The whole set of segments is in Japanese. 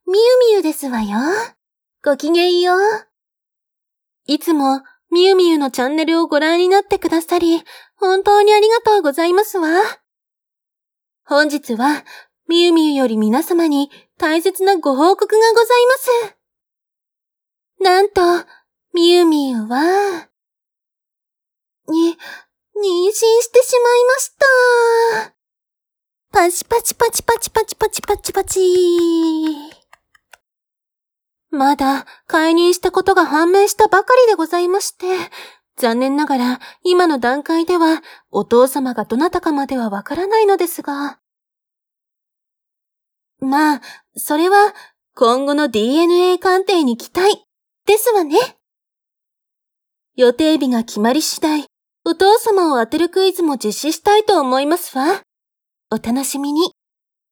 みゆみゆですわよ。ごきげんよう。いつもみゆみゆのチャンネルをご覧になってくださり、本当にありがとうございますわ。本日はみゆみゆより皆様に大切なご報告がございます。なんと、みゆみゆは、妊娠してしまいました。パチパチパチパチパチパチパチパチ。まだ解任したことが判明したばかりでございまして、残念ながら今の段階ではお父様がどなたかまではわからないのですが。まあ、それは今後の DNA 鑑定に期待ですわね。予定日が決まり次第、お父様を当てるクイズも実施したいと思いますわ。お楽しみに。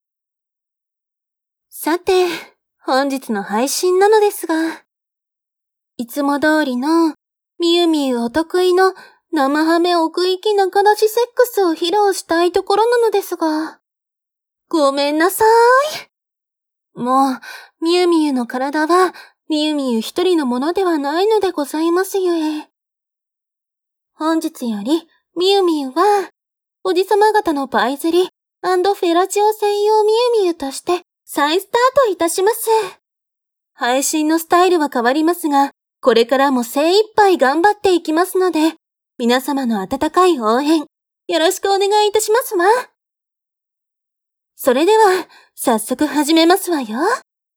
さて、本日の配信なのですが、いつも通りのみゆみゆお得意の生ハメ奥行き仲出しセックスを披露したいところなのですが、ごめんなさい。もう、みゆみゆの体はみゆみゆ一人のものではないのでございますゆえ。本日よりみゆみゆは、おじさま方のパイ釣り&フェラチオ専用みゆみゆとして再スタートいたします。配信のスタイルは変わりますが、これからも精一杯頑張っていきますので、皆様の温かい応援、よろしくお願いいたしますわ。それでは、早速始めますわよ。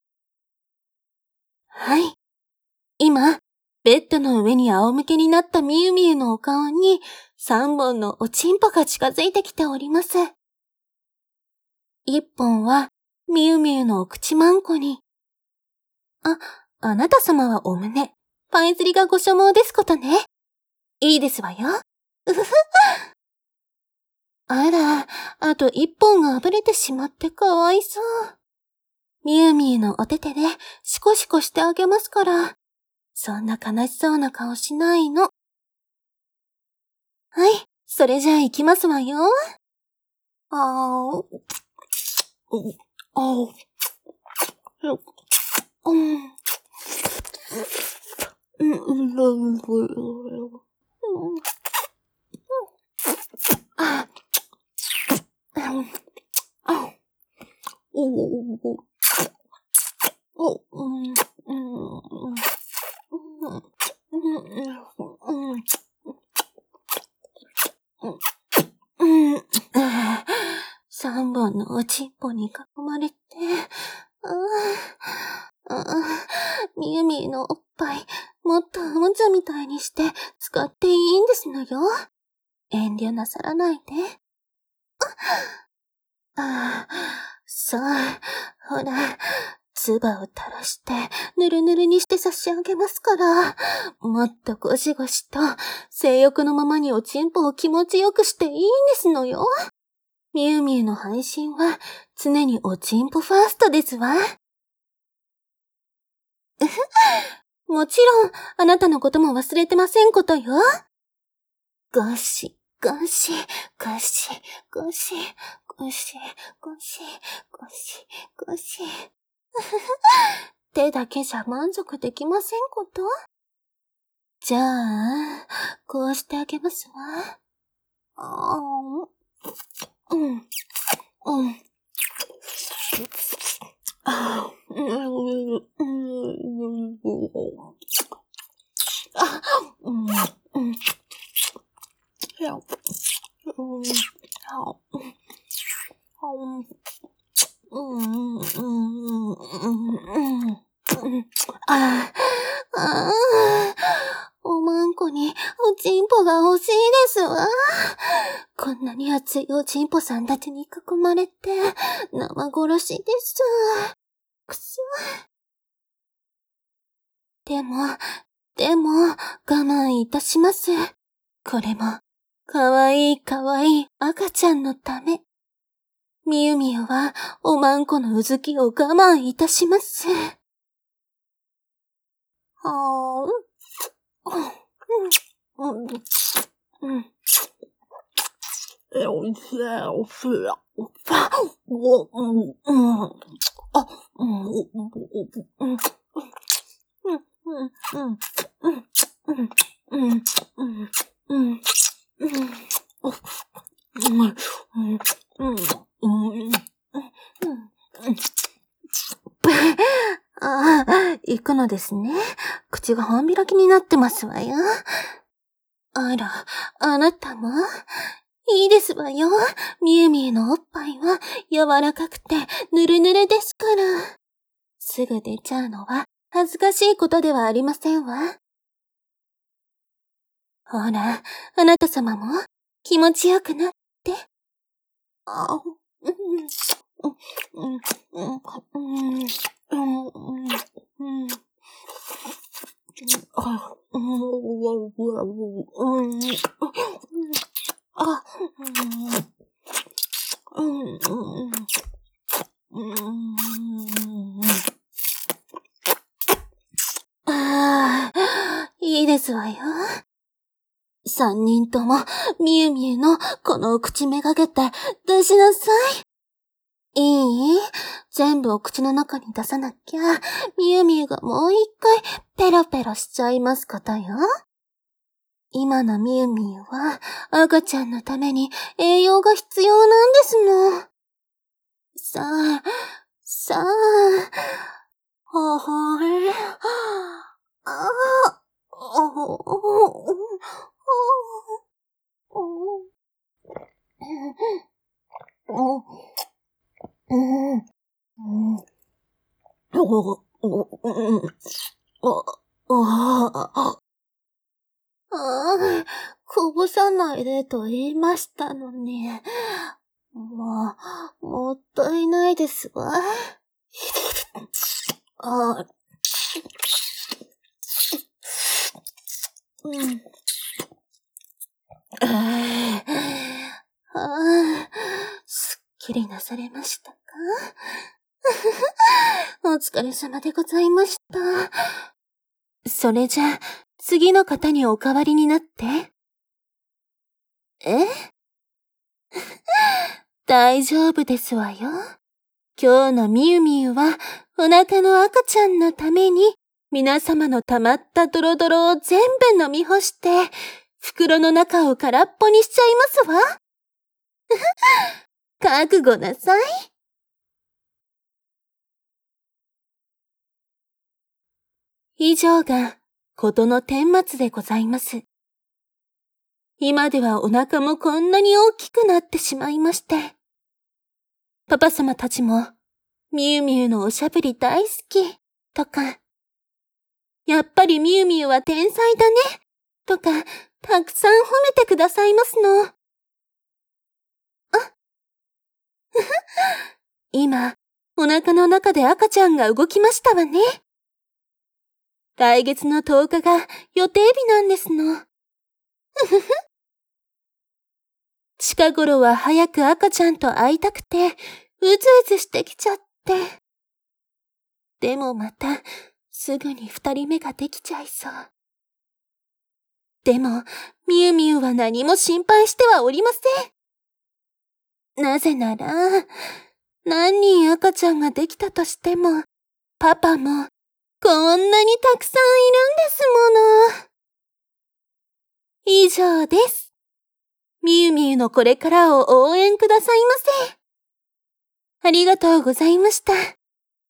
はい。今、ベッドの上に仰向けになったみゆみゆのお顔に、3本のおちんぽが近づいてきております。1本は、みゆみゆのお口まんこに。あなた様はお胸、パイ釣りがご所望ですことね。いいですわよ。うふふ。あら、あと1本があぶれてしまってかわいそう。みゆみゆのお手手でシコシコしてあげますから。そんな悲しそうな顔しないの。はい、それじゃあ行きますわよ。3本のおちんぽに囲まれて、みゆみゆのおっぱい、もっとおもちゃみたいにして使っていいんですのよ。遠慮なさらないで。そう、ほら、唾を垂らして、ぬるぬるにして差し上げますから、もっとゴシゴシと、性欲のままにおちんぽを気持ちよくしていいんですのよ。みゆみゆの配信は、常におちんぽファーストですわ。もちろん、あなたのことも忘れてませんことよ。ゴシ、ゴシ、ゴシ、ゴシ、ゴシ、ゴシ、ゴシ、ゴシ。手だけじゃ満足できませんこと？じゃあ、こうしてあげますわ。おまんこにおちんぽが欲しいですわ。こんなに熱いおちんぽさんたちに囲まれて、生殺しです。くそ。でも、我慢いたします。これも、かわいい赤ちゃんのため。みゆみゆは、おまんこのうずきを我慢いたします。 行くのですね。口が半開きになってますわよ。あら、あなたもいいですわよ。みゆみゆのおっぱいは柔らかくてぬるぬるですから。すぐ出ちゃうのは恥ずかしいことではありませんわ。ほら、あなた様も気持ちよくなって。いいですわよ。三人とも、みゆみゆのこのお口めがけて出しなさい。いい？全部お口の中に出さなきゃ、みゆみゆがもう一回ペロペロしちゃいますことよ。今のみゆみゆは赤ちゃんのために栄養が必要なんですの。さあ、ほほれ、こぼさないでと言いましたのに。もったいないですわ。すっきりなされましたか？お疲れ様でございました。それじゃ、次の方にお代わりになって。大丈夫ですわよ。今日のみゆみゆは、お腹の赤ちゃんのために、皆様の溜まったドロドロを全部飲み干して、袋の中を空っぽにしちゃいますわ。覚悟なさい。以上が、事の顛末でございます。今ではお腹もこんなに大きくなってしまいまして。パパ様たちも、みゆみゆのおしゃべり大好き、とか、やっぱりみゆみゆは天才だね、とか、たくさん褒めてくださいますの。今、お腹の中で赤ちゃんが動きましたわね。来月の10日が予定日なんですの。近頃は早く赤ちゃんと会いたくて、うずうずしてきちゃって。でもまた、すぐに2人目ができちゃいそう。でも、みゆみゆは何も心配してはおりません。なぜなら、何人赤ちゃんができたとしても、パパも、こんなにたくさんいるんですもの。以上です。みゆみゆのこれからを応援くださいませ。ありがとうございました。